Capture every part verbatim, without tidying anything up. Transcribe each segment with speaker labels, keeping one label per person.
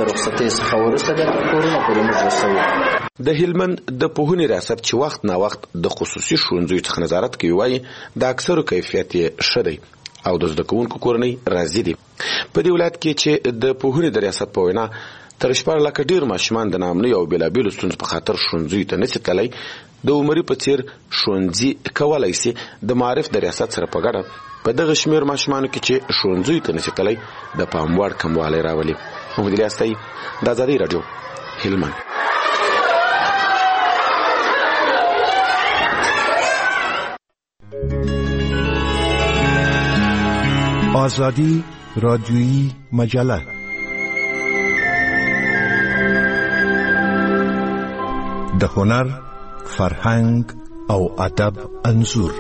Speaker 1: د رخصتۍ څخه وروسته د کورونو پورې موږ رسوو.
Speaker 2: د هلمند د پوهنې ریاست چې وخت نا وخت د خصوصي ښوونځیو څخه نظارت کوي وایي د اکثرو کیفیت یې ښه دی او د زده کوونکو کورنۍ راضي دي. په دې ولایت کې چې د پوهنې د ریاست په وینا تر شپږ لکه ډېر ماشومان د ناامنۍ او بېلابېلو ستونزو په خاطر ښوونځیو ته نشي تللی، د عمري په څېر ښوونځي کولی شي د معارف د ریاست سره په ګډه په دغه شمېر ماشومانو کې چې ښوونځیو ته نشي تللی د پام وړ کموالی راولي. محمد الیاس، د ازادۍ راډیو، هلمند.
Speaker 3: آزادی رادیویی مجله د هنر، فرهنګ او ادب انځور.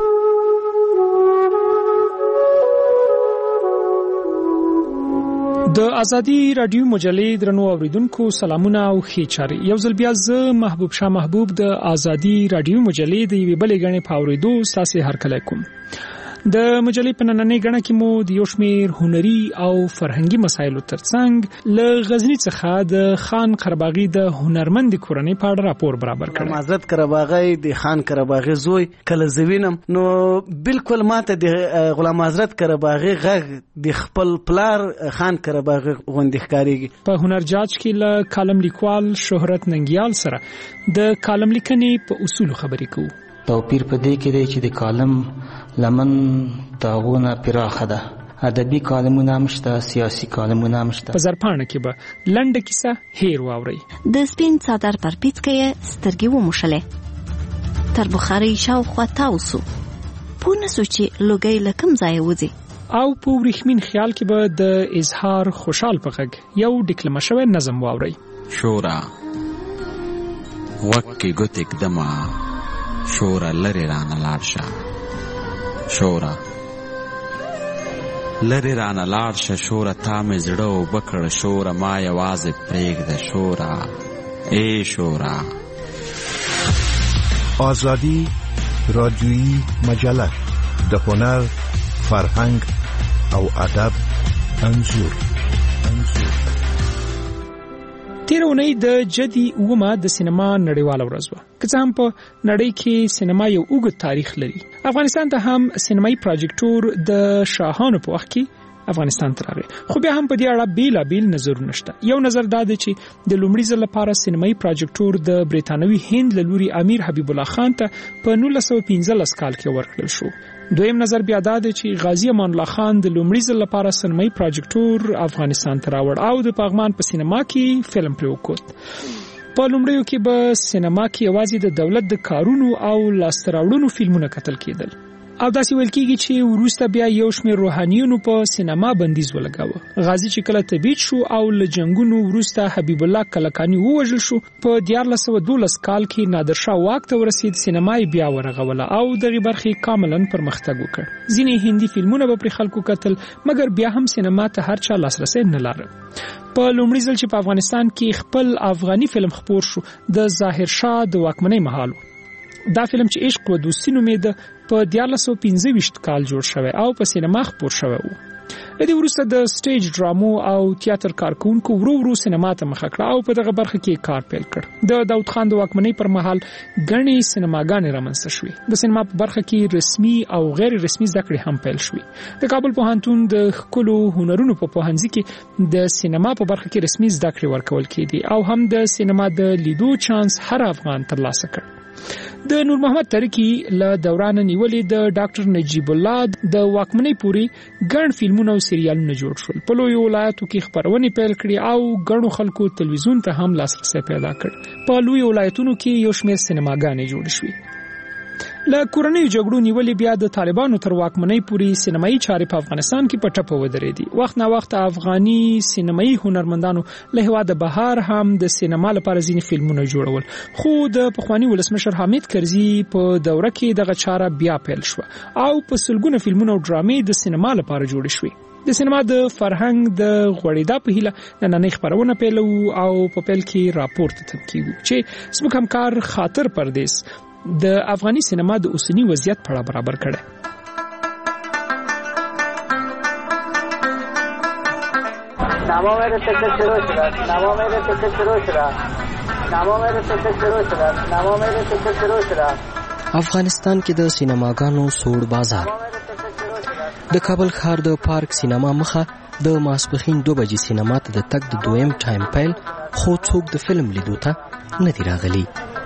Speaker 4: د ازادي رادیو مجلې درنو اوریدونکو سلامونه او ښې چارې. یو ځل بیا زه محبوب شاه محبوب د ازادي رادیو مجلې د یوې بلې غړې په اوریدو ستاسو هرکلی کوم. د مجلې په نننۍ غړه کې مو د یو شمېر هنري او فرهنګي مسایلو ترڅنګ له غزني څخه د خان قرباغي د هنرمند کورنۍ په اړه راپور برابر کړی.
Speaker 5: حضرت قرباغي د خان قرباغي زوی کله زوینم نو بالکل ماته د غلام حضرت قرباغي غږ د خپل پلار خان قرباغي غوندې ښکارېږي.
Speaker 4: په هنرجاج کې له کالم لیکوال شهرت ننګیال سره د کالم لیکنې په اصولو خبرې کوو.
Speaker 6: توپیر په دې کې دی چې د کالم لمن داغونه پراخه ده، ادبي کالمونه هم شته، سیاسي کالمونه هم شته.
Speaker 4: په زرپاڼه کې به لنډه کیسه هیر واورئ.
Speaker 7: د سپین څادر پر پیڅکه یې سترګې وموښلې، تر بخارۍ شاوخوا تاو سو، پوه نه سو چې لوګی له کوم ځایه وځي.
Speaker 4: او په وریښمین خیال کې به د اظهار خوشحال په غږ یو ډیکلمه شوی نظم واورئ.
Speaker 8: شورا وکې ګوتې ږدمه، شورا لرې رانه لاړ شه، شورا لرې رانه لاړ شه، شورا تا مې زړه اوبه کړه، شورا ما یوازې پرېږده، شورا ای شورا.
Speaker 3: آزادی رادیویی مجله د هنر، فرهنګ او ادب انځور. انځور
Speaker 4: تیر اونۍ د جدي اومه د سینما نړیواله ورځ وه. که څه هم په نړۍ کې سینما یو اوږد تاریخ لري، افغانستان ته هم سینمایي پراجیکټور د شاهانو په وخت کې افغانستان ته راغی، خو بیا هم په دې اړه بیلابیل نظرونه شته. یو نظر دا دی چې د لومړي ځل لپاره سینمایي پراجیکټور د برېټانوي هند له لوري امیر حبیب الله خان ته په نولس سوه پنځلس کال کې ورکړل شو. دویم نظر بیا دا دی چې غازی امان الله خان د لومړي ځل لپاره سینمایي پراجیکټور افغانستان ته راوړ او د پغمان په سینما کې فلم پرې وکړ. په لومړیو کې به سینما کې یوازې د دولت د کارونو او لاسته راوړنو فلمونه کتل کېدل، او داسې ویل کېږي چې وروسته بیا یو شمېر روحانیونو په سینما بندیز ولګاوه. غازی چې کله تبعید شو او له جنگونو وروسته حبیب الله کلکاني ووژل شو، په دیارلس سوه دولس کال کې نادر شاه واک ته ورسید، سینما یې بیا ورغوله او دغې برخې کاملا پرمختګ وکړ. ځینې هندي فلمونه به پرې خلکو کتل، مګر بیا هم سینما ته هر چا لاسرسی نه لاره. په لومړي ځل چې په افغانستان کې خپل افغاني فلم خپور شو د ظاهر شاه د واکمنۍ مهال، دا فلم چې عشق و دوستي نومېده په دیارلس سوه پنځه ویشت کال جوړ شوی او په سینما خپور شوی و. له دې وروسته د سټیج ډرامو او تیاتر کارکونکو ورو ورو سینما ته مخه کړه او په دغه برخه کې کار پیل کړ. د داود خان د واکمنۍ پر مهال ګڼې سینماګانې رامنځته شوې. د سینما په برخه کې رسمي او غیر رسمي زده کړې هم پیل شوې. د کابل پوهنتون د ښکلو هنرونو په پوهنځي کې د سینما په برخه کې رسمي زده کړې ورکول کېدې او هم د سینما د لیدو چانس هر افغان ترلاسه کړ. د نور محمد ترکی له دوران نیولې د ډاکټر نجیب الله د واکمنۍ پورې ګڼ فلمونه او سریالونه جوړ شول. په لویو ولایتو کې خپرونې پیل کړې او ګڼو خلکو تلویزیون ته هم لاسرسی پیدا کړ. په لویو ولایتونو کې یو شمېر سینماګانې جوړې شوې. له کورنیو جګړو نیولې بیا د طالبانو تر واکمنۍ پورې سینمایي چارې په افغانستان کې په ټپه ودرېدې. وخت نا وخت افغاني سینمایي هنرمندانو له هېواده بهر هم د سینما لپاره ځینې فلمونه جوړول، خو د پخواني ولسمشر حامد کرزي په دوره کې دغه چاره بیا پیل شوه او په سلګونه فلمونه او ډرامې د سینما لپاره جوړې شوې. د سینما د فرهنګ د غوړېدا په هیله نننۍ خپرونه پیلو او په پیل کې راپور ته تم کېږو چې زموږ همکار خاطر پردیس د افغاني سینما د اوسنی وضعیت په اړه برابر کړي.
Speaker 9: د سینما میره تکه شروع شد سینما میره تکه شروع شد سینما میره تکه شروع شد سینما میره تکه شروع شد.
Speaker 10: افغانستان کې د سینماګانو سوړ بازار. د کابل ښار د پارک سینما مخه د ماسپښین دو بجې سینما ته د تګ د دویم ټایم پیل، خو څوک د فلم لیدو ته نه دي راغلي.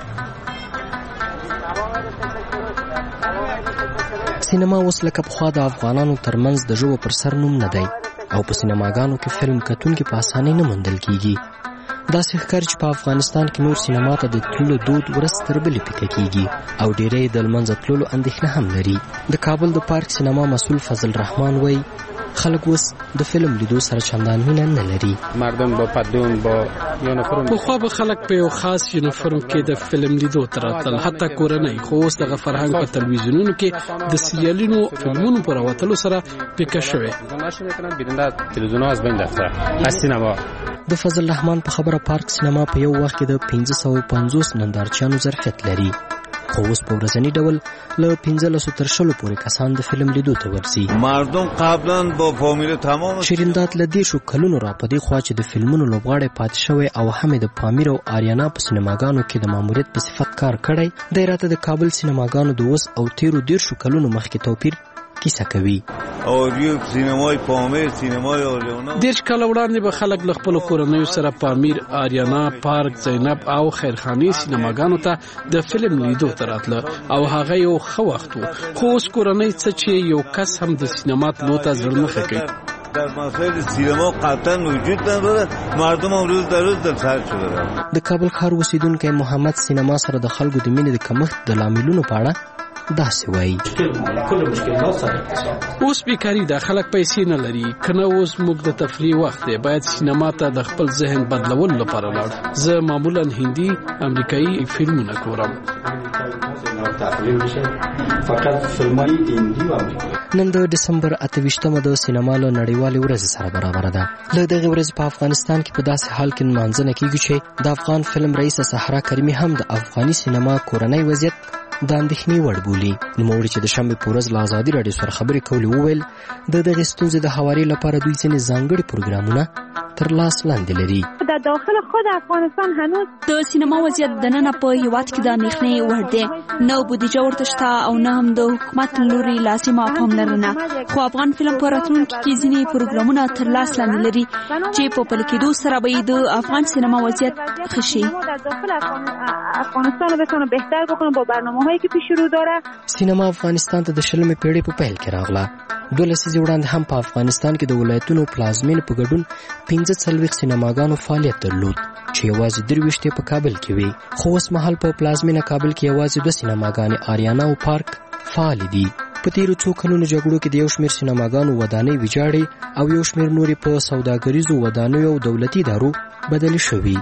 Speaker 10: سینما اوس لکه پخوا د افغانانو ترمنځ د ژوو پر سر نوم نه دی او په سینماګانو کې فلم کتونکي په اسانۍ نه موندل کیږي. داسې ښکاري چې په افغانستان کې نور سینما ته د تللو دود ورځ تر بلې پیکه کیږي او ډیری د لمنځه تللو اندېښنه هم لري. د کابل د پارک سینما مسؤل فضل رحمان وایي خلک اوس د فلم لیدو سره چندان مینه نه لري.
Speaker 11: مردم با پدون با یونیفرم پخوا به خلک په یو خاص یونیفرم کې د فلم لیدو ته راتلل، حتی کورنۍ. خو اوس دغه فرهنګ په تلویزیونونو کې د سریالونو فلمونو په راوتلو سره پیکه شوی. د فضل رحمان په خبره پارک سینما په یو وخت کې د پنځه سوه پنځوس نندارچیانو ظرفیت لري، خو اوس په ورځني ډول له پنځلسو تر شلو پورې کسان د فلم لیدو ته ورځي.
Speaker 12: مردم قبلا با فامیل تمام
Speaker 10: شیرینداد له دېرشو کلونو را په دې خوا چې د فلمونو لوبغاړی پاتې شوی او هم د پامیر او آریانا په سینماګانو کې د ماموریت په صفت کار کړی دی، راته د کابل سینماګانو د اوس او تیرو دېرشو کلونو مخکې توپیر کیسه کوي.
Speaker 12: اوریو سینمای پامیر، سینمای آریانا.
Speaker 11: دیرش کاله وړاندې به خلک له خپلو کورنیو سره پامیر، آریانا، پارک، زینب او خیرخانې سینماګانو ته د فلم لیدو ته راتله او هغه یو ښه وخت و. خو اوس کورنۍ څه چې یو کس هم د سینما تلو ته زړه نه ښه کوي.
Speaker 12: در مسائل سینما قطعا وجود نداره، مردم هم روز در روز دلسرد شده.
Speaker 10: د کابل ښار اوسیدونکی محمد سینما سره د خلکو د مینې د کمښت د لاملونو په اړه داسې وایي.
Speaker 11: اوس بیکاري ده، خلک پیسې نه لري، کنه اوس موږ د تفریح وخت دی، باید سینما ته د خپل ذهن بدلولو لپاره لاړ. زه معمولا هندي امریکایي فلمونه ګورم.
Speaker 10: نن د ډسمبر اته ویشتمه د سینما له نړیوالې ورځې سره برابره ده. له دغې ورځې په افغانستان کې په داسې حال کې نمانځنه کیږي چې د افغان فلم رئیسه صحرا کریمي هم د افغاني سینما کورنۍ وضعیت د اندېښنې وړ بولي. نوموړي چې د شنبې په ورځ له ازادي راډیو سره خبرې کولې وویل د دغې ستونزې د هواري لپاره دوی ځینې ځانګړي پروګرامونه تر لاس لاندې لري.
Speaker 13: در داخل خود افغانستان هنوز د سینما وضعیت دننه په هیواد کې د اندېښنې وړ دی. نه بودیجه ورته شته او نه هم د حکومت له لوري لازمه پاملرنه. خو افغان فلم په راتلونکي کې ځینې پروګرامونه تر لاس لاندې لري چې په پلي کېدو سره به د افغان سینما وضعیت ښه شي. افغانستان رو بتونه بهتر بکنه با برنامه‌هایی که پیش رو داره.
Speaker 10: سینما افغانستان ته د شلمې پیړۍ په پیل کې راغله. دوه لسیزې وړاندې هم په افغانستان کې د ولایتونو پلازمینې په ګډون پنځه څلوېښت سینماګانو فعالیت درلود چې یوازې درویشت یې په کابل کې وي. خو اوس مهال په پلازمینه کابل کې یوازې دوه سینماګانې آریانا او پارک فعال دي. په تیرو څو کلونو جګړو کې د یو شمېر سینماګانو ودانۍ ویجاړې او یو شمېر نورې په سوداګریزو ودانیو او دولتي ادارو بدلې شوي.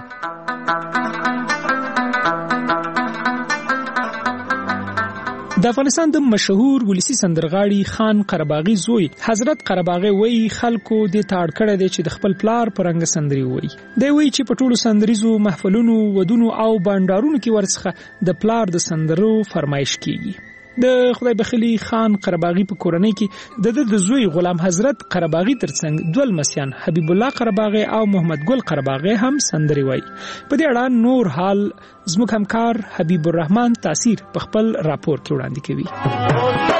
Speaker 4: د افغانستان د مشهور ولسی سندرغاړي خان قرباغي زوی حضرت قرباغي وایي خلکو د تاړ کړه دي چې د خپل پلار پرنګ سندري وایي. دی وایي چې په ټولو سندریزو محفلونو، ودونو او بانډارونو کې ورڅخه د پلار د سندرو فرمایش کیږي. د خدای بخیلی خان قرباغي په کورنۍ کې د د زوی غلام حضرت قرباغي ترڅنګ دوه لمسیان حبیب الله قرباغي او محمد ګل قرباغي هم سندري وایي. په دې اړه نور حال زموږ همکار حبیب الرحمن تاثیر په خپل راپور کې وړاندې کوي.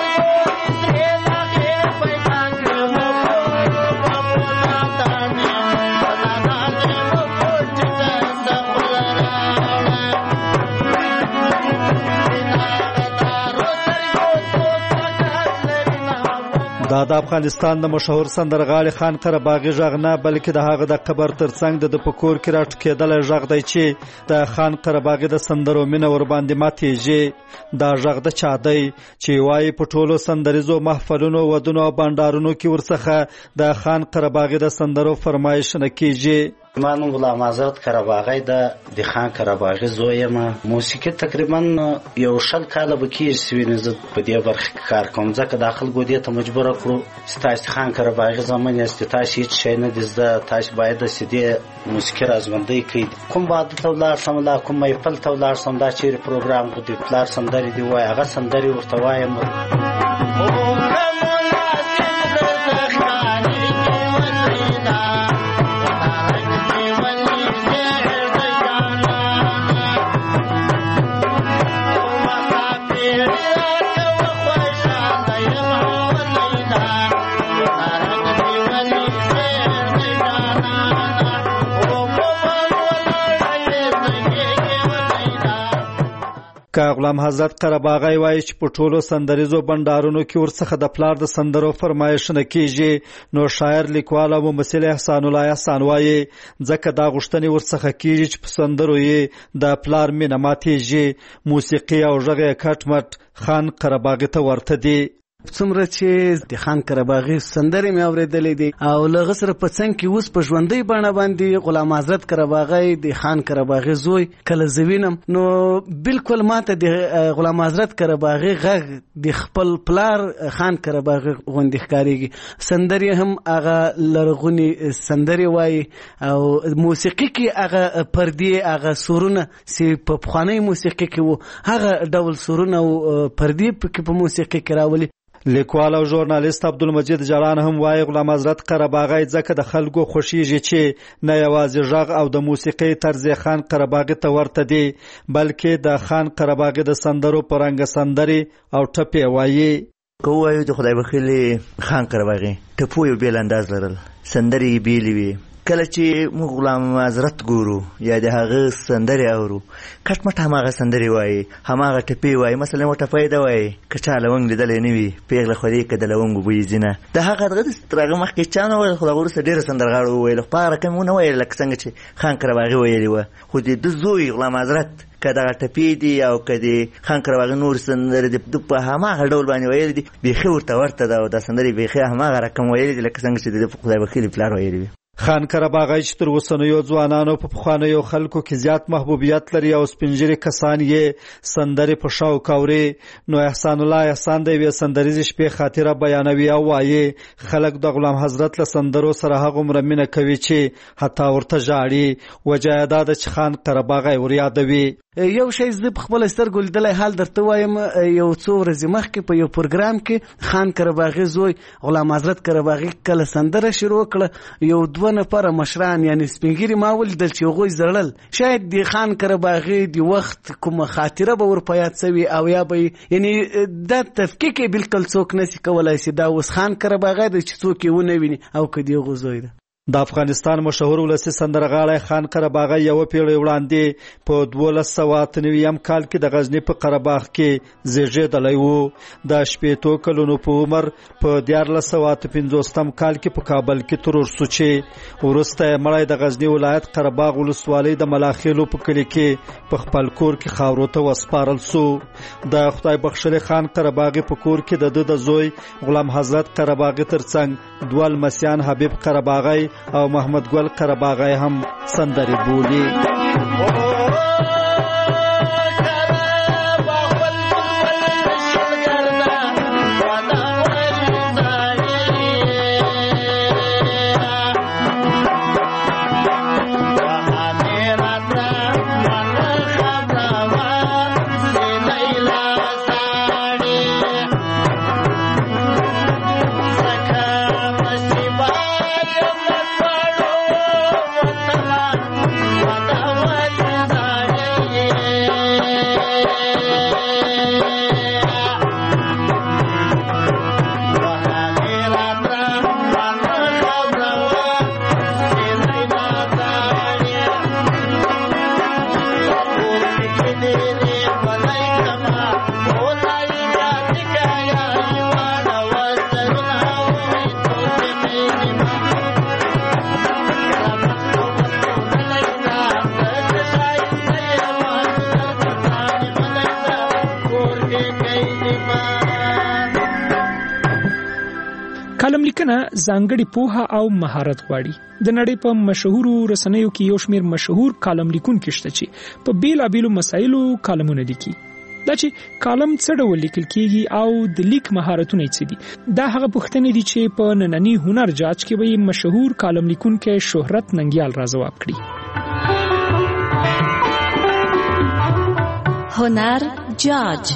Speaker 14: دا د افغانستان د مشهور سندرغاړي خان قرباغي غږ نه بلکې د هغه د قبر ترڅنګ د پکور کې راټکېدلی غږ دی چې د خان قرباغي د سندرو مینه ور باندې ماتېږي. دا غږ د چا دی چې وایي په ټولو سندریزو محفلونو، ودونو او بانډارونو کې ورڅخه د خان قرباغي د سندرو فرمایش نه کیږي.
Speaker 15: ما نوم غلام حضرت قرباغی د خان قرباغی زوی یم. موسیقي تقریبا یو شل کاله به کېږي چې وینې زه په دې برخه کې کار کوم، ځکه دا خلکو دې ته مجبوره کړو چې تاسې خان قرباغي زامن یاست، تاسې هېڅ شی نه دي زده، تاسې باید داسې دې موسیقي رازمندۍ کوي. کوم واده ته ولاړ شم، لا کوم محفل ته ولاړ شم، دا چیرې پروګرام خو د پلار سندرې دي وایي، هغه سندرې ورته وایم.
Speaker 14: که غلام حضرت قرهباغی وایي چې په ټولو سندریزو بنډارونو کې ورڅخه د پلار د سندرو فرمایشونه کیږي، نو شاعر لیکوال او ممثل احسان الله احسان وایي ځکه دا غوښتنې ورڅخه کیږي چې په سندرو یې د پلار مینه ماتیږي. موسیقي او غږ یې کټ مټ خان قرهباغي ته ورته دي.
Speaker 5: څومره چې د خان قرهباغي سندرې مې اورېدلې دي او له هغه سره په څنګ کې اوس په ژوندۍ بڼه باندې غلام حضرت قرهباغي د خان قرهباغي زوی کله زه وینم نو بالکل ماته د غلام حضرت قرهباغي غږ د خپل پلار خان قرهباغي غوندې ښکارېږي. سندرې هم هغه لرغونې سندرې وایي او موسیقي کې هغه پردې هغه سورونه چې په پخوانۍ موسیقي کې وو هغه ډول سورونه او پردې پکې په موسیقي کې راولي.
Speaker 14: لیکوال او ژورنالیست عبدالمجید جلان هم وایي غلام حضرت قرهباغی ځکه د خلکو خوښیږي چې نه یوازې غږ او د موسیقۍ طرز خان قرهباغي ته ورته دی بلکې د خان قرهباغي د سندرو په رنګه سندرې او ټپې وایي.
Speaker 16: که ووایو د خدای بخیلې خان قرهباغي ټپو یو بیل انداز لرل، سندرې یې بیلې وې. کله چې موږ غلام حضرت ګورو یا د هغه سندرې اورو کټ مټ هماغه سندرې وایي، هماغه ټپې وایي. مثلا یوه ټپه یې ده وایي که چا لونګ لیدلی نه وي پېغله خولې که د لونګو بوی ځینه. د هغه دغه تر هغه مخکې چا نه ویل خو د هغه وروسته ډېره سندرغاړو وویل خو په هغه رقم ونه ویل لکه څنګه چې خان قرهباغي ویلې وه. خو د ده زوی غلام حضرت که دغه ټپې دي او که د خان قرهباغي نور سندرې د په هماغه ډول باندې ویلې دي بیخي ورته ورته ده او دا سندرې بیخي هماغه رقم ویلې دي لکه څنګه چې د ده په خدای بخیلي پلار ویلې وي.
Speaker 14: خان قرهباغی چې تر اوسنیو ځوانانو په پخوانیو خلکو کې زیات محبوبیت لري او سپینږیري کسان یې سندرې په شوق اوري، نو احسان الله احسان د یوې سندریزې شپې خاطره بیانوي او وایي خلک د غلام حضرت له سندرو سره هغومره مینه کوي چې حتی ورته ژاړي. وجه یې دا ده چې خان قرهباغی وریادوي.
Speaker 5: یو شی زه په خپل سترګو لیدلی حال درته وایم. یو څو ورځې مخکې په یو پروګرام کې خان قرهباغي زوی غلام حضرت قرهباغي کله سندره شروع کړه، یو دوه نفره مشران یعنی سپینګیري ما ولیدل چې هغوی زړل. شاید د خان قرهباغي د وخت کومه خاطره به ور په یاد سوي او یا به یعنی دا تفکیک یې بالکل څوک نشي کولی چې دا اوس خان قرهباغی دی چې څوک یې ونه ویني او که د هغو زوی ده.
Speaker 14: د افغانستان مشهور ولسي سندرغاړی خان قرهباغی یوه پیړۍ وړاندې په دولس سوه اته نوي کال کې د غزني په قرهباغ کې زیږېدلی و. د شپېتو کلونو په عمر په دیارلس سوه اته پنځوستم کال کې په کابل کې ترور سو چې وروسته یې مړی د غزني ولایت قرهباغ ولسوالۍ د ملاخیلو په کلي کې په خپل کور کې خاورو ته وسپارل سو. د خدای بخښلي خان قرهباغي په کور کې د ده د زوی غلام حضرت قرهباغي ترڅنګ دوه لمسیان حبیب قرهباغی او محمد ګل قرهباغی هم سندرې بولي.
Speaker 4: کالم لیکنه ځانګړي پوهه او مهارت غواړي. د نړۍ په مشهورو رسنیو کې یو شمېر مشهور کالم لیکونکي شته چې په بیلابیلو مسایلو کالمونه لیکي. دا چې کالم څه ډول لیکل کیږي او د لیک مهارتونه څه دي، دا هغه پوښتنې دي چې په نننی هنر جاج کې به مشهور کالم لیکونکی شهرت ننګیال را ځواب کړي.
Speaker 7: هنر جاج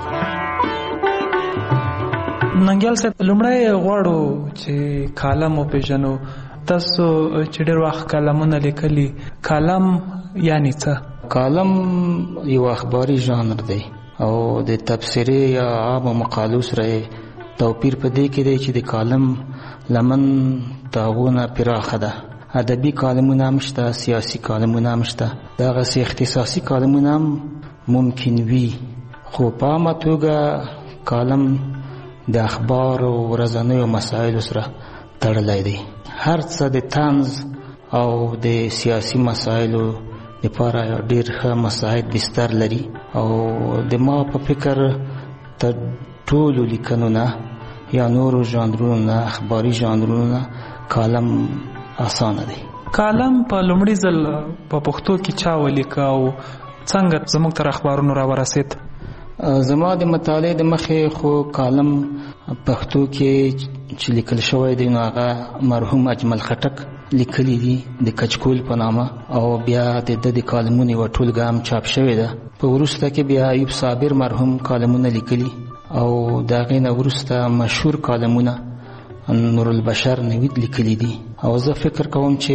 Speaker 17: ننګیال صاحب، لومړی غواړو چې کالم وپېژنو. تاسو چې ډېر وخت کالمونه لیکلي، کالم یعنې څه؟
Speaker 6: کالم یو اخباري ژانر دی او د تبصرې یا عامو مقالو سره توپیر په دې کې دی چې د کالم لمن د هغو نه پراخه ده. ادبي کالمونه هم شته، سیاسي کالمونه هم شته، دغسې اختصاصي کالمونه هم ممکن وي خو په عامه توګه کالم د اخبار او ورځنیو مسایلو سره تړلی دی. هر څه د طنز او د سیاسي مسایلو لپاره ډېر ښه مساعد بستر لري او د ما په فکر تر ټولو لیکنو نه یا نورو ژانرونو نه اخباري ژانرونو نه کالم اسانه دی.
Speaker 17: کالم په لومړي ځل په پښتو کې چا ولیکه او څنګه زموږ تر اخبارونو راورسېد؟
Speaker 6: زما د مطالعې د مخې خو کالم پښتو کې چې لیکل شوی دی نو هغه مرحوم اجمل خټک لیکلی دي د کچکول په نامه او بیا د د کالمونو یوه ټولګه هم چاپ شوې ده. په وروسته کې بیا ایوب صابر مرحوم کالمونه لیکلي او د هغې نه وروسته مشهور کالمونه نور البشر نوید لیکلی دي او زه فکر کوم چې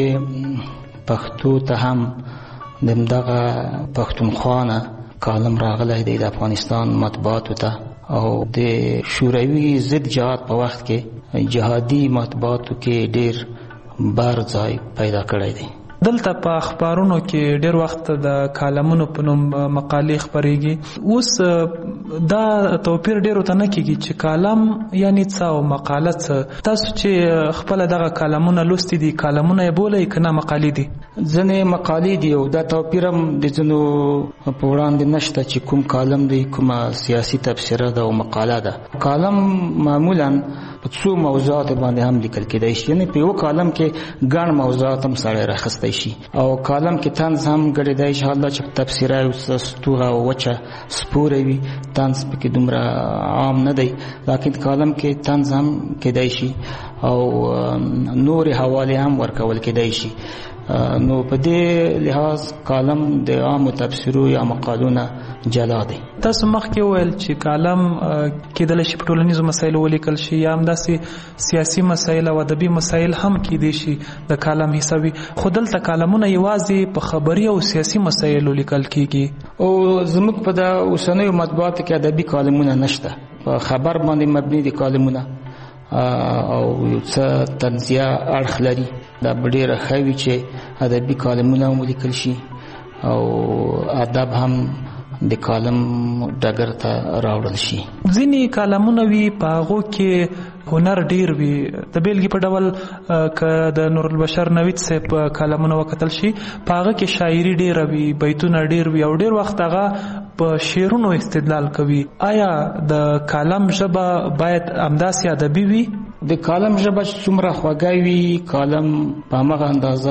Speaker 6: پښتو ته هم د همدغه پښتونخوا نه کالم راغلی دی د افغانستان مطبوعاتو ته او د شوروي ضد جهاد په وخت کې جهادي مطبوعاتو کې ډېر بار ځای پیدا کړی دی.
Speaker 17: دلته په اخبارونو کې ډېر وخت د کالمونو په نوم مقالې خپرېږي. اوس دا توپیر ډېرو ته نه کېږي چې کالم یعنې څه او مقاله څه. تاسو چې خپله دغه کالمونه لوستي دي کالمونه یې بولئ که نه مقالې دي؟
Speaker 6: ځینې مقالې دي او دا توپیر هم د ځینو په وړاندې نشته چې کوم کالم دی کومه سیاسي تبصره ده او مقاله ده. کالم معمولا په څو موضوعاتو باندې هم لیکل کېدای شي، یعنې په یو کالم کې ګڼ موضوعات هم سړی راخستی شي او کالم کې طنز هم ګډېدای شي. حالا چې تبصره یو ستوغه او وچه سپوره وي طنز پکې دومره عام نه دی، لیکن کالم کې طنز هم کېدای شي او نورې حوالې هم ورکول کېدای شي. نو په دې لحاظ کالم د عامو تبصرو یا مقالو نه جلا دی.
Speaker 17: تاسو مخکې وویل چې کالم کېدلی شي په ټولنیزو مسایلو ولیکل شي یا همداسې سیاسي مسایل او ادبي مسایل هم کېدای شي د کالم حصه وي، خو دلته کالمونه یوازې په خبري او سیاسي مسایلو لیکل کېږي
Speaker 6: او زموږ په د اوسنیو مطبوعاتو کې ادبي کالمونه نشته. په خبر باندې مبني دي کالمونه او یو څه طنزیه اړخ لري. دا به ډېره ښه وي چې ادبي کالمونه هم ولیکل شي او ادب هم د کالم ډګر ته راوړل شي.
Speaker 17: ځینې کالمونه وي په هغو کې هنر ډیر وي. د بیلګې په ډول که د نور البشر نوید صاحب کالمونه وکتل شي په هغه کې شاعري ډیره وي، بیتونه ډیر وي او ډیر وخت هغه په شعرونو استدلال کوي. آیا د کالم ژبه باید همداسې ادبي وي؟
Speaker 6: د کالم ژبه چې څومره خوږه وي کالم په همغه اندازه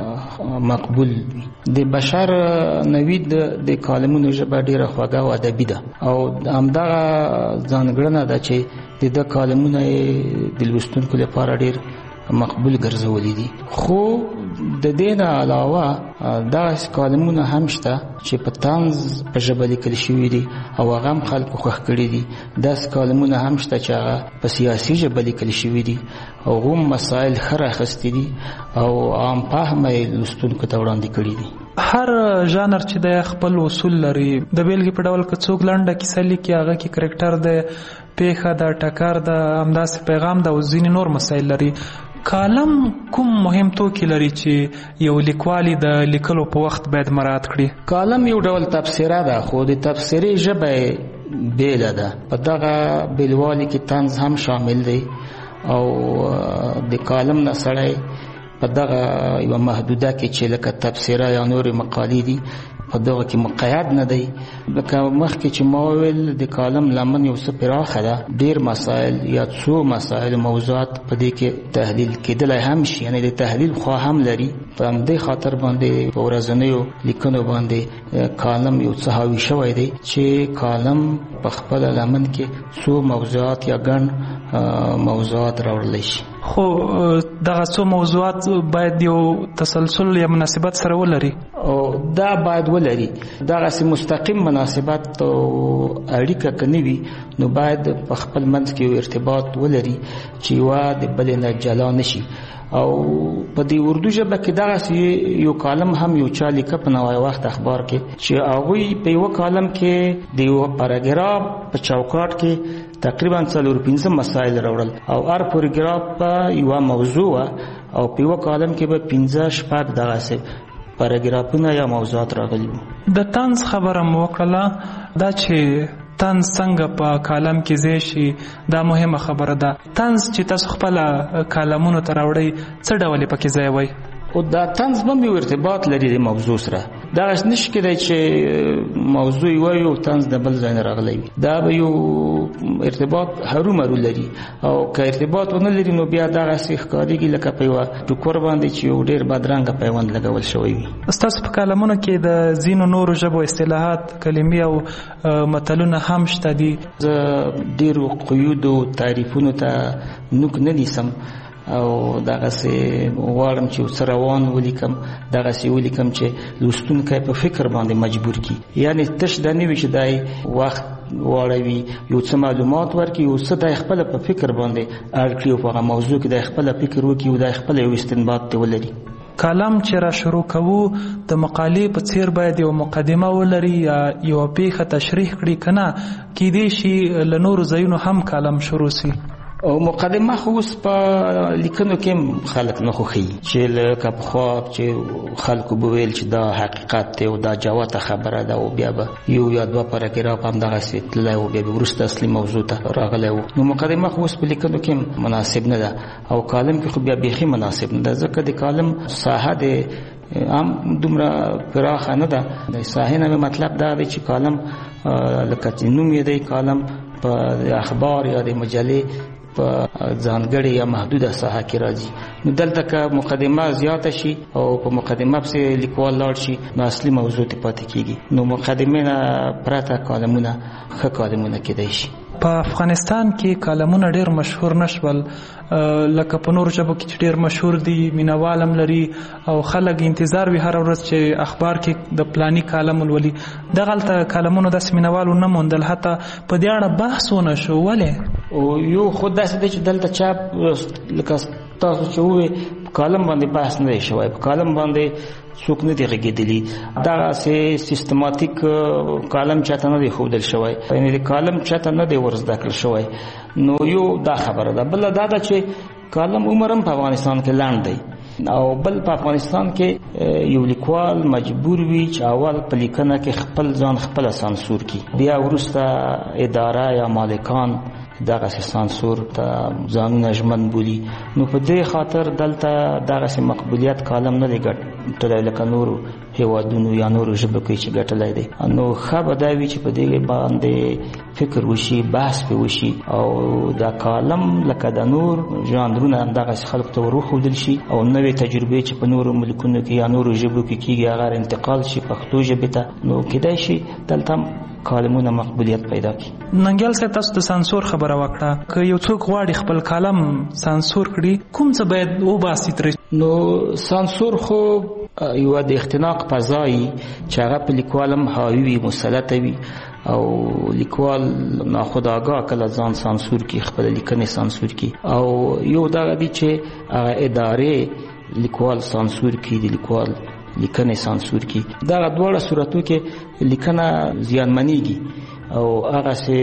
Speaker 6: مقبول وي. د بشر نوید د کالمونو ژبه ډیره خوږه او ادبي ده او همدغه ځانګړنه ده چې د د کالمونه د لوستونکو لپاره ډیر مقبول ګرځولي دي. خو د دې نه علاوه داسې کالمونه هم شته چې په طنز په ژبه لیکل شوي دي او هغه هم خلکو خوښ کړي دي. داسې کالمونه هم شته چې هغه په سیاسي ژبه لیکل شوي دي او هم مسایل ښه راخیستي دي او عام فهمه یې لوستونکو ته وړاندې کړي دي.
Speaker 17: هر ژانر چې د خپل اصول لري. د بیلګې په ډول که څوک لنډه کیسه لیکي هغه کې کرکټر د پیښه د ټکر د همداسې پیغام د او ځینې نور مسایل لري. کالم کوم مهم توکي لري چې یو لیکوالي د لیکلو په وخت باید مراعات کړي؟
Speaker 6: کالم یو ډول تبصره ده خو د تبصرې ژبه بیله ده. په دغه بیلوالي کې طنز هم شامل دی او د کالم نه سړی په دغه یوه محدوده کې چې لکه تبصره یا نورې مقالې دي په دغه کې مقید نه دی. لکه مخکې چې ما وویل د کالم لمن یو څه پراخه ده، ډېر مسایل یا څو مسایل موضوعات په دې کې تحلیل کېدلی هم شي، یعنې د تحلیل خوا هم لري. په همدې خاطر باندې په ورځنیو لیکنو باندې کالم یو څه حاوي شوی دی چې کالم په خپله لمن کې څو موضوعات یا ګڼ موضوعات راوړلی شي.
Speaker 17: خو دغه څو موضوعات باید یو تسلسل یا مناسبت سره ولري
Speaker 6: او دا باید ولري. دغسې مستقیم مناسبت او اړیکه که نه وي نو باید په خپل منځ کې یو ارتباط ولري چې یوه د بلې نه جلا نه شي. او په دې اردو ژبه کې دغسې یو کالم هم یو چا لیکه په نوی وخت اخبار کې چې هغوی په یوه کالم کې د یوه پاراګراف په چوکاټ کې تقریبا څلور پنځه مسایل راوړل او هر پاراګراف په یوه موضوع او په یوه کالم کې به پنځه شپږ دغسې پاراګرافونه یا موضوعات راغلي وو.
Speaker 17: د طنز خبره مو وکړله، دا چې طنز څنګه په کالم کې ځای شي دا مهمه خبره ده. طنز چې تاسو خپل کالمونو ته راوړئ څه ډول پکې ځای وای؟
Speaker 6: او دا طنز هم یو ارتباط لري د موضوع سره. دا نشي کېدای چې موضوع وایو طنز د بل ځای نه راغلی وي. دا به یو ارتباط هرومرو لري او که ارتباط ونه لري نو بیا دغه څه ښکارېږي لکه په یوه ټوکر باندې چې یو ډېر بدرنګه پیوند لګول شوی وي.
Speaker 17: ستاسو په کالمونو کې د ځینو نورو ژبو اصطلاحات، کلمې او متلونه هم شته دي.
Speaker 6: زه ډېرو قیودو تعریفونو ته نوک نه نیسم او دغسې غواړم چې څه روان ولیکم، دغسې ولیکم چې لوستونکی په فکر باندې مجبور کړي. یعنې تش دا نه وي چې دی وخت واړوي یو څه معلومات ورکړي، یو څه دی خپله په فکر باندې اړ کړي او په هغه موضوع کې دی خپله فکر وکړي او دی خپله یو استنباط ته ولري.
Speaker 17: کالم چې را شروع کوو د مقالې په څیر باید یو مقدمه ولري یا یو پیښه تشریح کړي، که نه کیدای شي له نورو ځایونو هم کالم شروع سي.
Speaker 6: او مقدمه خو اوس په لیکنو کې خلک نه خوښوي چې لکه پخوا چې خلکو به ویل چې دا حقیقت دی او دا جوته خبره ده او بیا به یو یا دوه پاراګراف هم دغسې تللی و، بیا به وروسته اصلي موضوع ته راغلی و. نو مقدمه خو اوس په لیکنو کې مناسب نه ده او کالم کې خو بیا بیخي مناسب نه ده، ځکه د کالم ساحه د هم دومره پراخه نه ده. د ساحې نه مطلب دا دی چې کالم لکه چې نوم یې دی کالم په اخبار یا د مجلې په ځانګړې یا محدوده ساحه کې راځي. نو دلته که مقدمه زیاته شي او په مقدمه پسې لیکوال لاړ شي نو اصلي موضوع ته پاتې کېږي. نو مقدمې نه پرته کالمونه ښه کالمونه کېدای شي.
Speaker 17: په افغانستان کې کالمونه ډېر مشهور نشول لکه په نورو ژبو کې چې ډېر مشهور دي، مینوال هم لري او خلک انتظار وي هره ورځ چې اخبار کې د پلاني کالم ولولي. دغلته کالمونو داسې مینوال ونه موندل، حتی په دې اړه بحث ونه شو. ولې؟
Speaker 6: یو خود داسې دی چې دلته چاپ لکه تاسو چې ووایئ په کالم باندې بحث نه دی شوی، په کالم باندې څوک نه دی غږېدلي، دغسې سیستماتیک کالم چاته نه دی ښودل شوی، یعنې د کالم چاته نه دی ور زده کړل شوی. نو یو دا خبره ده. بله دا ده چې کالم عمر هم په افغانستان کې لنډ دی او بل په افغانستان کې یو لیکوال مجبور وي چې اول په لیکنه کې خپل ځان خپله سانسور کړي، بیا وروسته اداره یا مالکان دغسې سانسور ته ځانونه ژمن بولي. نو په دې خاطر دلته دغسې مقبولیت کالم نه دی ګټلی لکه نورو هیوادونو یا نورو ژبو کې چې ګټلی دی. نو ښه به دا وي چې په دې باندې فکر وشي، بحث پې وشي او دا کالم لکه د نور ژانرونه دغسې خلکو ته ور وښودل شي او نوې تجربې چې په نورو ملکونو کې یا نورو ژبو کې کېږي هغه انتقال شي پښتو ژبې ته. نو کېدای شي دلته کالمونه مقبولیت پیدا کړي.
Speaker 17: ننګیال صاحب تاسو د سانسور خبره وکړه، که یو څوک غواړي خپل کالم سانسور کړي کوم څه باید وباسي ترې؟
Speaker 6: نو سانسور خو یوه د اختناق فضایي چې هغه په لیکوال هم حاوي وي، مسلطه وي او لیکوال ناخودآګاه کله ځان سانسور کړي، خپله لیکنې سانسور کړي. او یو دغه دی چې هغه ادارې لیکوال سانسور کړي، د لیکوال لیکنې سانسور کی. دا دواړه صورتو کې لیکنه زیانمنېږي او هغه سه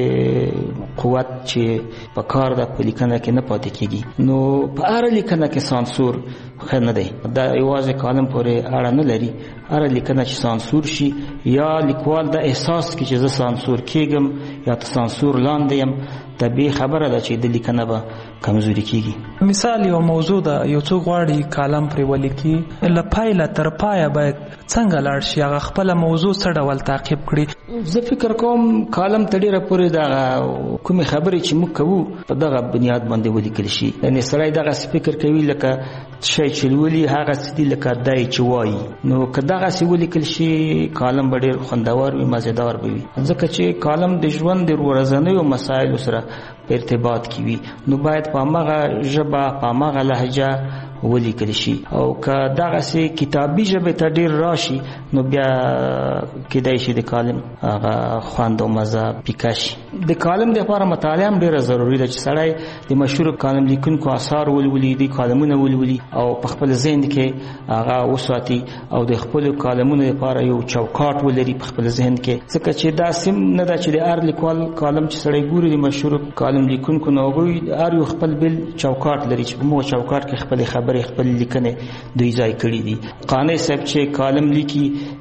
Speaker 6: قوت چې په کار د لیکنه کې نه پاتې کیږي. نو په هر لیکنه کې سانسور ښه نه دی. دا یوازې کالم پورې اړه نه لري. هر لیکنه چې سانسور شي یا لیکوال د احساس کې چې زه سانسور کېږم یا ته سانسور لاندې یم، طبیعي خبره ده چې د لیکنه به کمزوري کیږي.
Speaker 17: مثال یو موضوع ده، یو څوک غواړي کالم پرې ولیکي، له پایله تر پایه باید څنګه لاړ شي، هغه خپله موضوع څه ډول تعقیب کړي؟
Speaker 6: زه فکر کوم کالم ته ډېره پورې دغه کومې خبرې چې موږ کوو په دغه بنیاد باندې ولیکل شي. یعنې سړی دغسې فکر کوي لکه شی چې لولي هغسې دي لکه دی چې وایي. نو که دغسې ولیکل شي کالم به ډېر خوندور وي، مزېدار به وي، ځکه چې کالم د ژوند د ورځنیو مسایلو سره په ارتباط کې وي. نو باید په هماغه ژبه په هماغه لهجه ولیکل شي. او که دغسې کتابي ژبې ته ډېر راشي نو بیا کېدای شي د کالم هغه خوند او مزه پیکه شي. د کالم دپاره مطالعه هم ډېره ضروري ده چې سړی د مشهورو کالم لیکونکو اثار ولولي، د کالمونه ولولي او په خپل ذهن کې هغه وساتي او د خپلو کالمونو لپاره یو چوکاټ ولري په خپل ذهن کې. ځکه چې داسې نه ده چې د هر لیکوال کالم چې سړی ګوري د مشهورو کالم لیکونکو نو هغوی هر یو خپل بل چوکاټ لري چې په موږ چوکاټ کې خپلې خبرې خپل لیکنې دوی ځای کړي دي. قانع صاحب چې کالم لیکي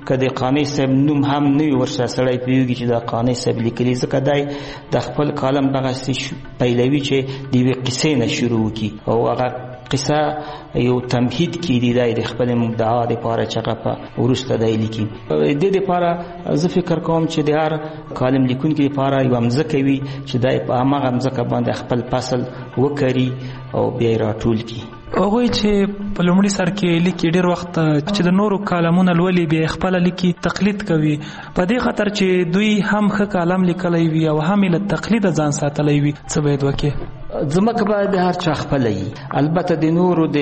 Speaker 6: که د قانع صاحب نوم هم نه وي ورسره سړی پوهېږي چې دا قانع صاحب لیکلي، ځکه دی د خپل کالم دغسې پیلوي چې د یوې قصې نه شروع وکړي او هغه قصه یو تمهید کې دی دی د خپل مدعا دپاره چې هغه په وروسته دی لیکي. د دې دپاره زه فکر کوم چې د هر کالم لیکونکي دپاره یوه مځکه وي چې دی په هماغه مځکه باندې خپل فصل وکري او بیا یې راټول کړي.
Speaker 17: هغوی چې په لومړي سر کې لیکي ډېر وخت چې د نورو کالمونه لولي بیا خپله لیکي تقلید کوي، په دې خاطر چې دوی هم ښه کالم لیکلی وي او هم یې له تقلیده ځان ساتلی وي، څه باید وکړي؟
Speaker 6: ځمکه باید د هر چا خپله وي. البته د نورو د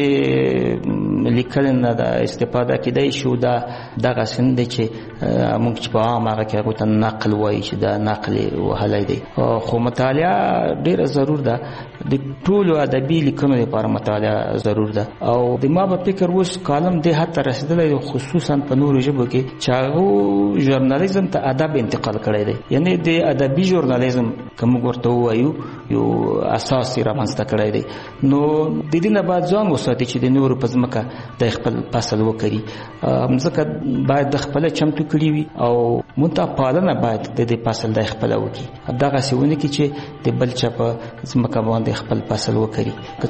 Speaker 6: لیکلو نه د استفاده کیدای شو دا دغسې نه دی چې موږ چې په عام هغه کې هغوی ته نقل وایي چې دا نقل یې وهلی دی، خو مطالعه ډېره ضرور ده. د ټولو ادبي لیکنو لپاره مطالعه ضرور ده او د ما په فکر اوس کالم دې حد ته رسېدلی دی، خصوصا په نورو ژبو کې چې هغو ژورنالیزم ته ادب انتقال کړی دی. یعنې د ادبي ژورنالیزم که موږ ورته ووایو یو اساس یې رامنځته کړی دی، نو د دې نه باید ځان وساتي چې د نورو په ځمکه د خپل فصل وکړي. مځکه باید د خپله چمتو کړي وي او منتها پالنه باید د دې فصل د خپله وکړي، دغسې ونه کړي چې د بل چا په ځمکه باندې خپل فصل وکړي. که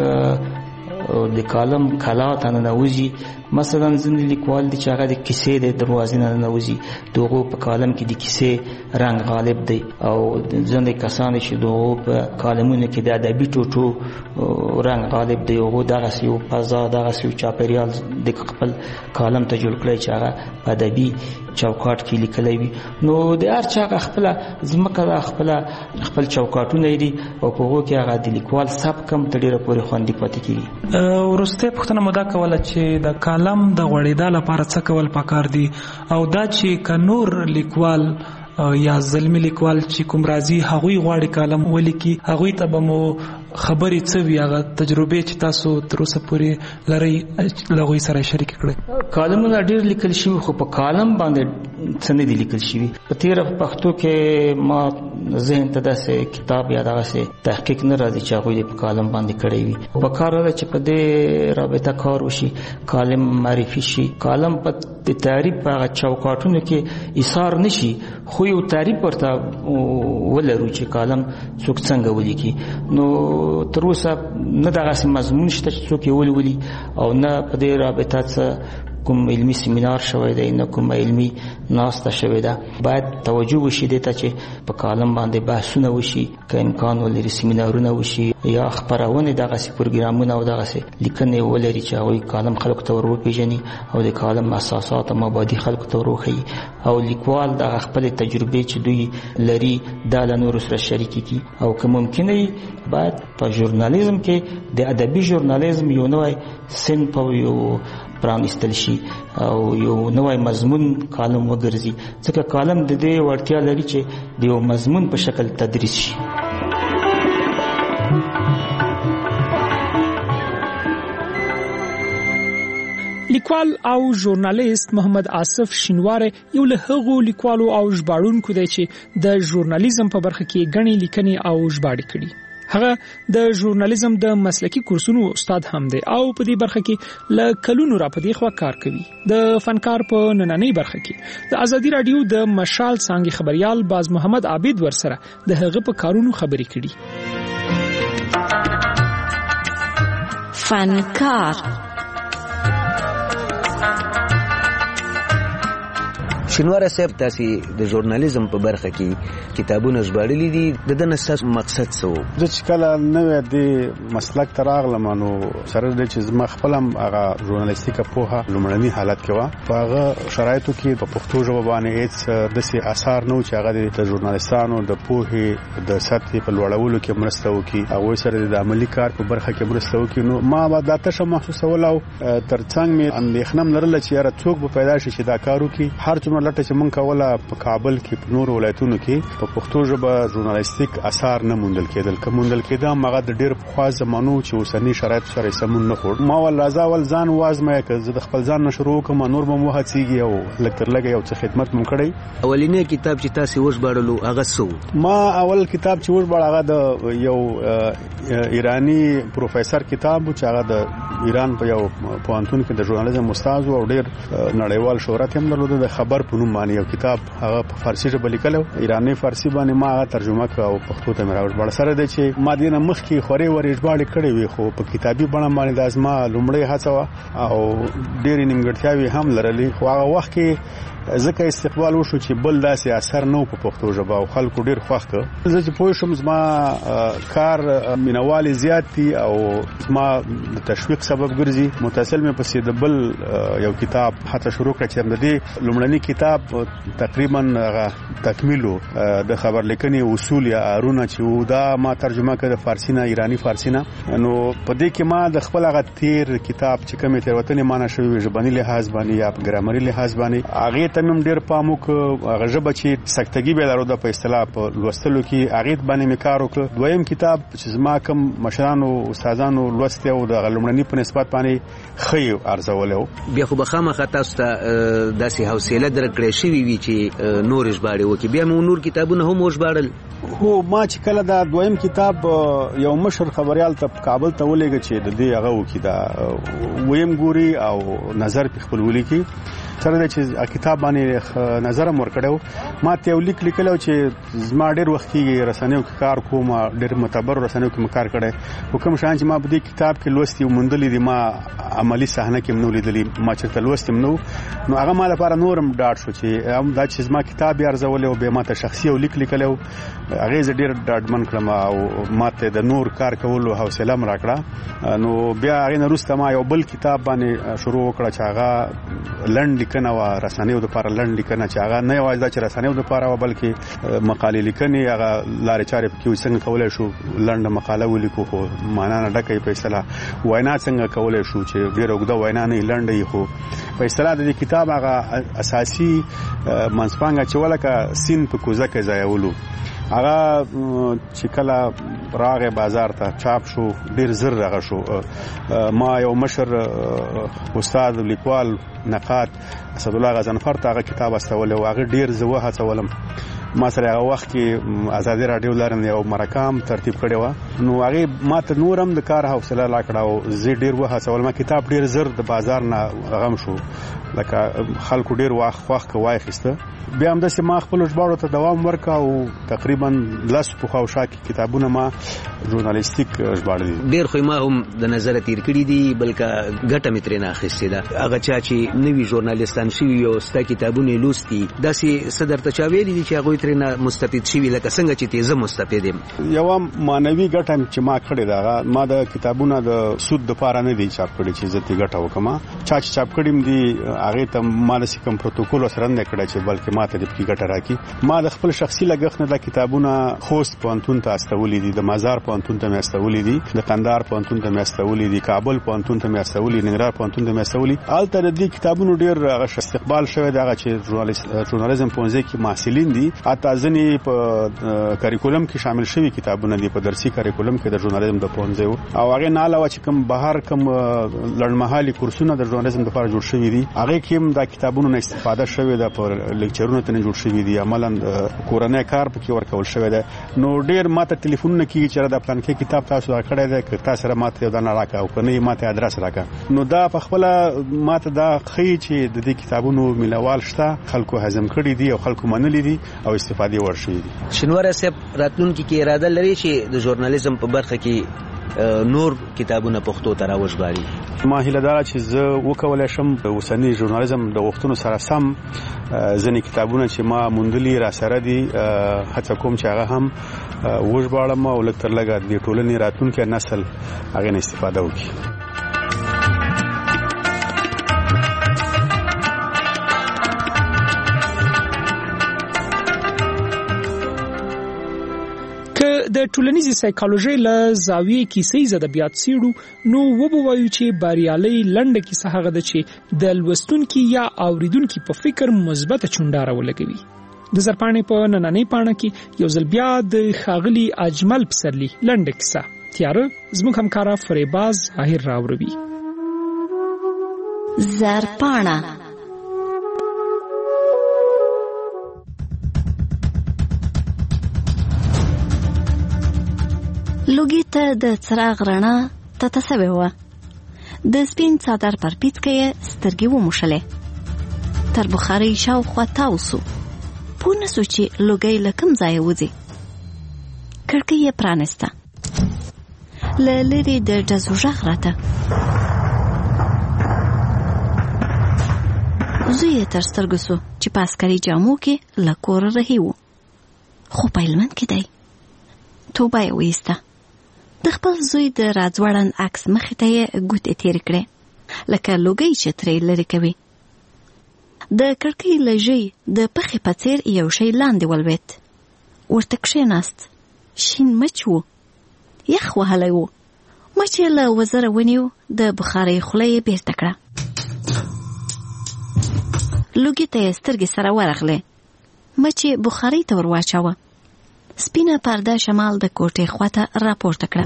Speaker 6: څوک د کالم کلا ته ننوځي، مثلا ځینې لیکوال دي چې هغه د کیسې د دروازې نه ننوځي، د هغو په کالم کې د کیسې رنګ غالب دی او ځینې کسان چې د هغو په کالمونو کې د ادبي ټوټو رنګ غالب دی، هغو دغسې یو فضا دغسې یو چاپېریال د خپل کالم ته جوړ کړی چې هغه په ادبي چوکاټ کې لیکلی وي. نو د هر چا هغه خپله ځمکه ده، خپله خپل چوکاټونه دي او په هغو کې هغه د لیکوال سبک هم تر ډېره پورې خوندي پاتې کېږي.
Speaker 17: وروستۍ پوښتنه مو دا کوله چې د کالم د غوړېدا لپاره څه کول پکار دي او دا چې که نور لیکوال یا زلمی لیکوال چې کوم راځي هغوی غواړي کالم ولیکي، هغوی ته به مو خبرې څه وي، هغه تجربې چې تاسو تر اوسه پورې لرئ له هغوی سره شریکې کړئ؟
Speaker 6: کالمونه ډېر لیکل شوي خو په کالم باندې څه نه دي لیکل شوي. په تېره په پښتو کې ما ذهن ته داسې کتاب یا دغسې تحقیق نه راځي چې هغوی په کالم باندې کړی وي. په کار ده چې په دې رابطه کار وشي، کالم معرفي شي، کالم په د تعریف په هغه چوکاټونو کې ایثار نه شي، خو یو تعریف ورته ولرو چې کالم څوک څنګه ولیکي. نو تر اوسه نه دغسې مضمون شته چې څوک یې ولولي او نه په دې رابطه څه کوم علمي سیمینار شوی دی، نه کوم علمي ناسته شوې ده. باید توجه وشي دې ته چې په کالم باندې بحثونه وشي، که امکان ولري سیمینارونه وشي یا خپرونې دغسې پروګرامونه او دغسې لیکنې ولري چې هغوی کالم خلکو ته ور وپېژني او د کالم اساسات او مبادي خلکو ته ور وښيي او لیکوال دغه خپلې تجربې چې دوی لري دا له نورو سره شریکې کړي. او که ممکنه وي باید په ژورنالیزم کې د ادبي ژورنالیزم یو نوی صنف او یو پرانیستل شي او یو نوی مضمون کالم وګرځي، ځکه کالم د دې وړتیا لري چې د یو مضمون په شکل تدریس شي.
Speaker 4: لیکوال او ژورنالیست محمد آصف شینواره یو له هغو لیکوالو او ژباړونکو دی چې د ژورنالیزم په برخه کې غني لیکنې او ژباړې کړي. هغه د ژورنالیزم د مسلکی کورسونو استاد هم دی او په دې برخه کې له کلونو را په دې خوا کار کوي. د فنکار په نننۍ برخه کې د ازادي رادیو د مشال څانګې خبريال باز محمد عابد ورسره د هغه په کارونو خبرې کړي.
Speaker 7: فنکار
Speaker 1: شینواره صاحب تاسو د ژورنالیزم په برخه کې کتابونه ژباړلي دي، د دې نساس مقصد څه و؟
Speaker 18: د چې کله نوې د مسلک تر راغلم نو سره د چې زما خپل هم هغه ژورنالیستیکه پوهه لومړني حالت کې و، په هغه شرایطو کې په پښتو ژبه باندې هیڅ داسې اثار نه و چې هغه د ژورنالیستانو د پوهې د سطحې په لوړولو کې مرسته وکړي، هغوی سره د عملي کار په برخه کې مرسته وکړي. نو ما به دا تشه محسوسول او تر څنګ مې اندېښنه هم لرله چې یاره څوک به پیدا شي چې دا کار وکړي. هر څومره لټه چې مونږ کوله په کابل کې په نور ولایتونو کې په پښتو ژبه ژورنالیستیک اثار نه موندل کېدل کوم موندل کېده هغه د ډېر پخوا زمانو چې اوسنی شرایط سره سمون نه خور ما ول راځه ول ځان وازمه کې زه د خپل ځان نشرو کوم نور به مو هڅيږي او لکتر لګي او څه خدمت مو کړی.
Speaker 1: اولینی کتاب چې تاسو وژباړلو هغه سو
Speaker 18: ما اول کتاب چې وژباړ هغه د یو ایرانی پروفیسور کتاب چې هغه د ایران په یو پوهنتون کې د ژورنالیزم استاد او ډېر نړیوال شهرت هم درلود. د خبر په نوم باندې یو کتاب هغه په فارسی ژبه لیکل او ایرانی فارسی باندې ما هغه ترجمه کړ او پښتو ته مې راوړل. سره د چې ما دینه مخ کې خوري ورې ژباړې کړې وي خو په کتابي بڼه باندې د ازما لومړی هڅه او ډېر نیمګړتیاوي هم لرلې خو هغه وخت کې ځکه استقبال وشو چې بل داسې اثر نه په پښتو ژبه او خلکو ډیر خوښ کړ. زه چې پوه شم زما کار مینوال زیات دي او زما د تشویق سبب ګرځي. متصل مې پسې د بل یو کتاب حتی شروع کړ چې د دې لومړنی کتاب تقریبا تکمیلو د خبر لیکنې اصول یا ارونه چې دا ما ترجمه کړ د فارسی نه ایرانی فارسی نه. نو په دې کې ما د خپل هغه تیر کتاب چې کومه تیروتنې معنی شوی ژبنی لحاظ باندې یا ګرامري لحاظ باندې هغه تمم ډیر پاموک غژبه چې سکتګي به لرو د په اصطلاح په لوستلو کې هغه باندې میکار وکړ. دویم کتاب چې زما کوم مشرانو استادانو لوست او د غلمړنی په نسبت باندې خي ارزولو
Speaker 1: بیا خو بخامه تاسو ته داسې حوصله درکړې شوی وی چې نور ژباړي وکي بیا مو نور کتابونه هم ژباړل.
Speaker 18: هو ما چې کله دا دویم کتاب یو مشر خبريال ته کابل ته ولېږه چې د دې هغه وکي دا ویم ګوري او نظر په خپل ولي کې سره د چې کتاب باندې نظر مور کړو. ما ته لیک لیکلو چې زما ډېر وخت کې رسنیو کې کار کوم ډېر معتبر رسنیو کې کار کړی حکم شان چې ما په دې کتاب کې لوستي ومندلې دي ما عملی صحنه کې منو لیدلې ما چې لوستم نو نو هغه ما لپاره نورم ډاډ شو چې هم دا چې زما کتاب یې ارزول او به ما ته شخصي او لیک لیکلو هغه ز ډېر ډاډمن کړم او ما ته د نور کار کولو حوصله مې راکړه. نو بیا هغه نرسته ما یو بل کتاب باندې شروع وکړه چې هغه لند لیکنه و رسنیو د لپاره لند لیکنه چې هغه نه یوازې چې رسنیو د لپاره بلکې مقالې لیکنې هغه لارې چارې کې څنګه کولای شو لند مقاله ولیکو خو معنا نه ډکې په اصطلاح وینا څنګه کولای شو چې ډېر وګدا وینا نه لند یې خو په اصطلاح د کتاب هغه اساسي منځپانګه چې ولکه سین په کوزه کې ځایولو هغه چې کله راغه بازار ته چاپ شو ډیر زر راغ شو. ما یو مشر استاد لیکوال نقاد اسد الله غزنفر ته هغه کتاب استول او هغه ډیر زوه هڅولم. ما سره هغه وخت کې آزادي رادیو لرنه یو مرکام ترتیب کړی و نو هغه ما ته نورم د کار حوصله لا کړه او زه ډیر وه هڅول. ما کتاب ډیر زر د بازار نه غم شو لکه خلکو ډیر واخ واخ کوای خسته. بیا هم د ما خپل ژباړو ته دوام ورکا او تقریبا لس په خواوشا کې کتابونه ما ژورنالیستیک ژباړل
Speaker 1: ډیر خو ما هم د نظر تیر کړی دي بلکې ګټه مترې نه اخیستې ده. هغه چا چې نوی ژورنالیستان شوی او ستا کتابونه لوستي داسې صدر ته چا ویلي دي چې هغه ترې نه مستفید شوی لکه څنګه چې تیزه مستفید یم.
Speaker 18: یو مانوي ګټه چې ما کړې ده ما د کتابونه د سود د پاره نه دي چاپ کړي چې زه تی ګټه وکم چا چې چاپ کړم دي هغه ته ما د کوم پروتوکول سره نه کړی چې بلکې ما ته د کی ګټه راکې. ما د خپل شخصي لګښت نه د کتابونه خوست پوهنتون ته استولې دي د مزار پوهنتون ته استولې دي د قندهار پوهنتون ته استولې دي کابل پوهنتون ته استولې ننګرهار پوهنتون ته استولې الته د دې کتابونو ډیر استقبال شوی دغه چې ژورنالیزم پوهنځي کې محصلین دي اته ځنی په کریکولم کې شامل شوی کتابونه دي په درسي کریکولم کې د ژورنالیزم د پوهنځي او هغه نه علاوه چې کوم بهر کوم لړمحالي کورسونه د ژورنالیزم لپاره جوړ شوی دي هغه کې هم د کتابونو نه استفاده شوی ده په لیکچرونو ته جوړ شوی دي عملاً کورنۍ کار پکې ورکول شوی ده. نو ډیر ماته ټلیفونونه کیږي چې دا پلان کې کتاب تاسو راکړی دی که تاسو سره ماته دا نه راکا او کنه ماته ادرس راکا نو دا په خپل ماته دا خی چې د دې کتابونو ملوال شته خلکو هضم کړي دي او خلکو منلي دي او استفاده ورشي دي.
Speaker 1: شنواره صاحب راتلونکي کې اراده لري چې د ژورنالیزم په برخه کې نور کتابونه پښتو ته راوژباري.
Speaker 18: ما هیله دار چې زه وکولای شم د اوسنی ژورنالیزم د وختونو سره سم ځنې کتابونه چې ما موندلي را سره دي هڅه کوم چې هغه هم وژباړم او لکتر لګا د ټولنې راتلونکي نسل هغه نه استفاده وکړي.
Speaker 4: د ټولنیزې سایکالوژي له زاویې کیسې ادبیات څېړو نو وبوایو چې بریالۍ لنډه کیسه هغه ده چې د لوستونکي یا اوریدونکي په فکر مثبت چونډاره ولګوي. د زرپاڼې په نننۍ پاڼه کې یو ځل بیا د ښاغلي اجمل پسرلي لنډه کیسه تیاره زموږ همکاره فریباز طاهر راوړوي.
Speaker 7: زرپاڼه لوګي ته د څراغ رڼا تته سوې وه. د سپین څادر پر پیڅکه یې سترګې وموښلې. تر بخارۍ شاوخوا تاو سو. پوه نه سو چې لوګی له کوم ځایه وځي. کړکۍ یې پرانسته. له لرې د ډزو غږ راته. زوی یې تر سترګو سو چې په عسکري جامو کې له کوره رهي و. خو په هلمند کې دی. توبه یې ویسته. د خپل زوی د راځوړند عکس مخې ته یې ګوتې تېرې کړې لکه لوګی چې ترې لرې کوي. د کړکۍ له ژۍ د پخې په څېر یو شی لاندې ولوېد. ورته کښېناست. شین مچ و. یخ وهلی و. مچ یې له وزره ونیو. د بخارۍ خوله یې بېرته کړه. لوګي ته یې سترګې سره ورغلې. مچ یې بخارۍ ته ور واچاوه. سپینه پرده شمال د کوټې خواته راپورته کړه.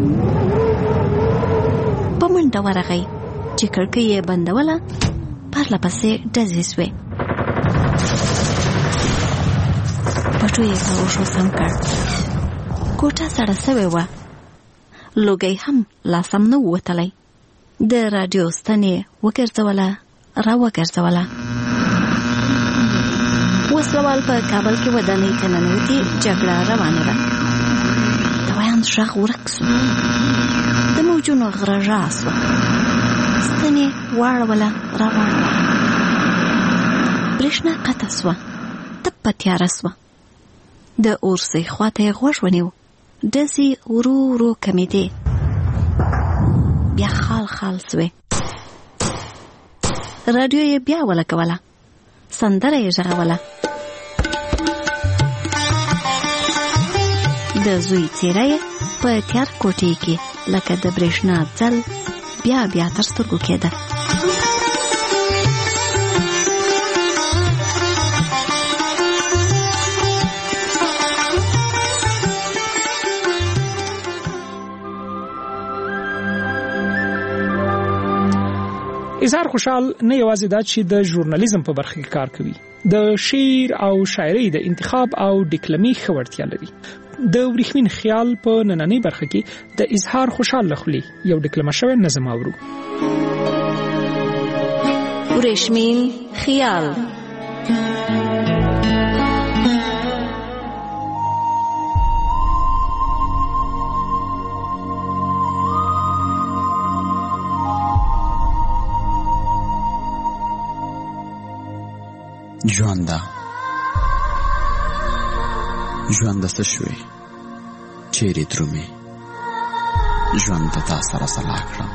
Speaker 7: په منډه ورغی چې کړکۍ یې بندوله. پرله پسې ډزې سوې. پټو یې په وښو سم کړ. کوټه سړه سوې وه. لوګی هم لا سم نه ووتلی. د راډیو ستنې وګرځوله را وګرځوله. وسلوال په کابل کې ودانۍ ته ننوتې جګړه روانه ده. د ویاند غږ ورک سو. د موجونو غرژا سوه. ستنې واړوله را واړوله. برېښنا قطع سوه. تپه تیاره سوه. د اورسۍ خواته یې غوږ ونیو. ډزې ورو ورو کمېدې. بیا خال خال سوې. راډیو یې بیا ولګوله. سندره یې غږوله. د زوی څېره یې په تیار کوټې کې لکه د برېښنا ځل بیا بیا تر سترګو کېده.
Speaker 4: اظهار خوشحال نه یوازې دا چې د ژورنالیزم په برخه کې کار کوي، د شعر او شاعرۍ د انتخاب او ډیکلمي ښه وړتیا لري. د ورېښمین خیال په نننۍ برخه کې د اظهار خوشحال له خولې یو ډیکلمه شوی نظم اورو.
Speaker 7: ورېښمین خیال.
Speaker 8: ژونده ژونده څه شوې چیرې درومې ژونده تا سره سلا کړم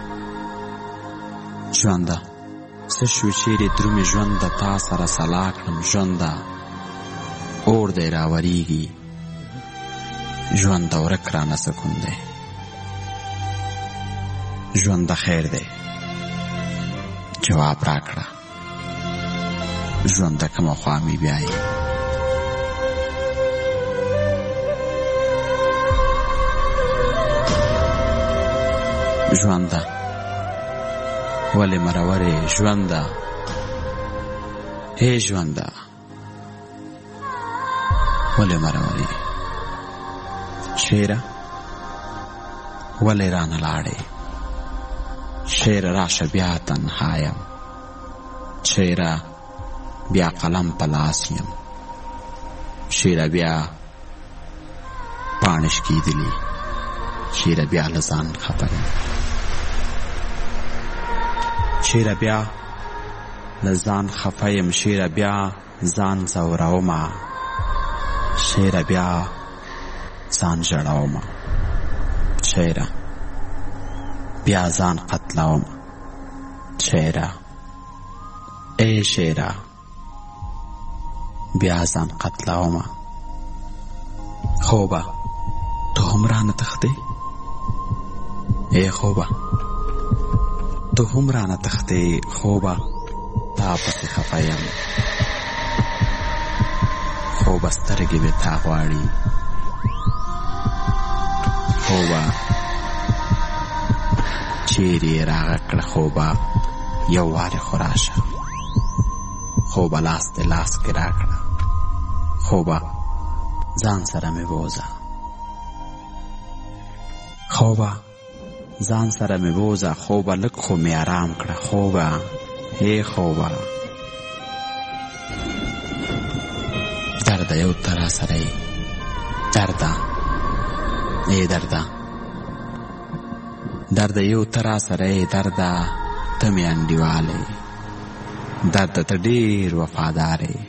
Speaker 8: ژونده څه شوې چیرې درومې ژونده تا سره سلا کړم ژونده اور دی راوریږي ژونده ورک رانه سکون دی ژونده خیر دی جواب راکړه ژونده کومه خوا مې بیایي ژونده ولې مرورې ژونده هی ژونده ولې مرورې شیره ولې رانه لاړې شیره راشه بیا تنهایم شیره بیا قلم په لاس یم شیره بیا پاڼې شکېدلي شیره بیا له ځان خفه یم شیره بیا له ځان خفه یم شیره بیا ځان ځورومه شیره بیا ځان ژړومه شیره بیا ځان قتلومه شیره ای شیره بیا ځان قتلومه خوبه هم رانه تختې ای خوبه ته هم رانه تختې خوبه تا پسې خفه یم خوبه سترګې مې تا غواړي خوبه چیرې یې راغه کړه خوبه یو وارې خو راشه خوبه لاس دې لاس کې راکړه خوبه ځان سره مې بوزه خوبه ځان سره مې بوزه خوبه لږ خو مې آرام کړه خوبه ای خوبه درده یو ترا سره ای درده ای درده درده یو ترا سره ای درده ته مې انډیواله درده ته ډېر وفادار ای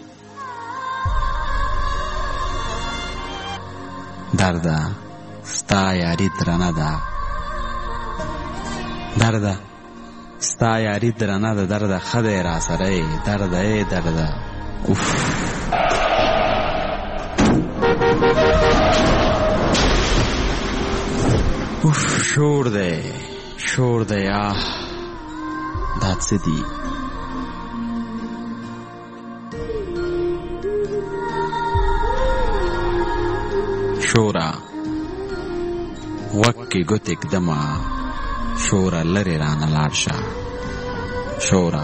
Speaker 8: درده ستا یاری درنه ده درده ستا یاری درنه ده درده ښه دی را سره ای درده ای درده اوف اوف شور دی شور دی آه دا څه دي شورا غوږ کې ګوتې ږدمه شوره لرې رانه لاړ شه شوره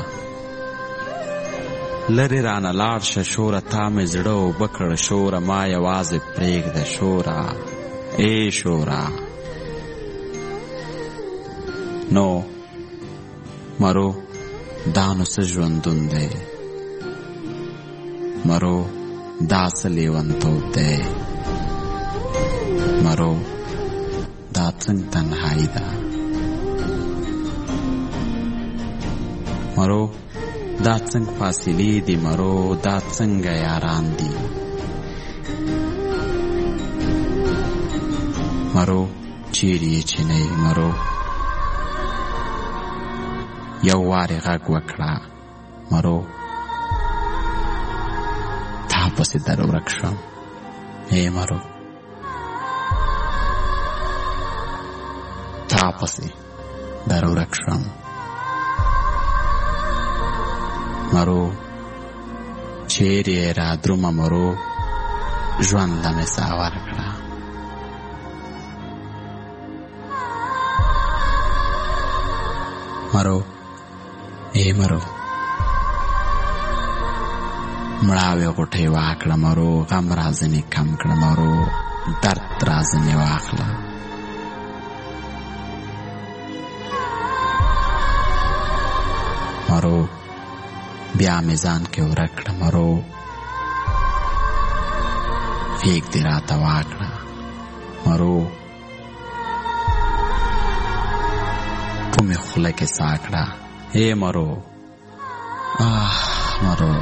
Speaker 8: لرې رانه لاړ شه شوره تا مې زړه اوبه کړه شوره ما یوازې پرېږده شوره ای شوره نو مرو دا نو څه ژوندون دی مرو دا څه لیونتوب دی مرو دا څنګه تنهایی ده مرو دا څنګه فاصلې دي مرو دا څنګه یاران دي مرو چیرې یې چې نه مرو یو وارې غږ وکړه مرو تا پسې در ورک شم ای مرو تا پسې در ورک شم مرو چیرې را درومه مرو ژونده مې ساه ورکړه مرو ای مرو مړاوې غوټې واکړه مرو غم رازنې کم کړه مرو درد رازنې واخله مرو بیا مې ځان کې ورک کړه مرو فیک دې راته واکړه مرو په مې خوله کې ساه کړه ای مرو آه مرو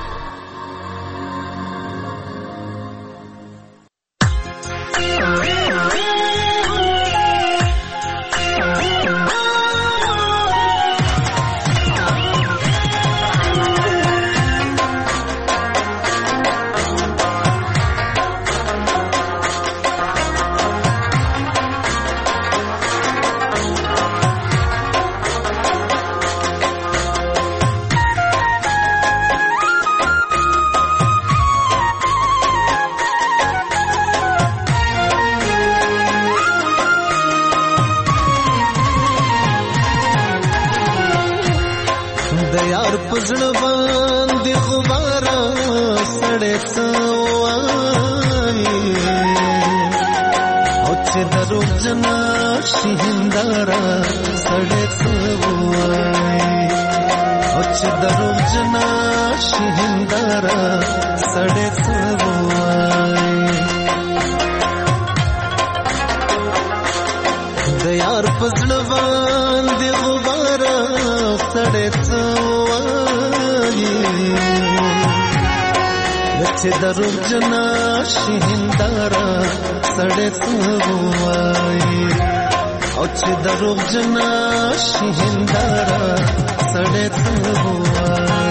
Speaker 19: دروغ جنا شهندارا سړې سوای او چې دروغ جنا شهندارا سړې سوای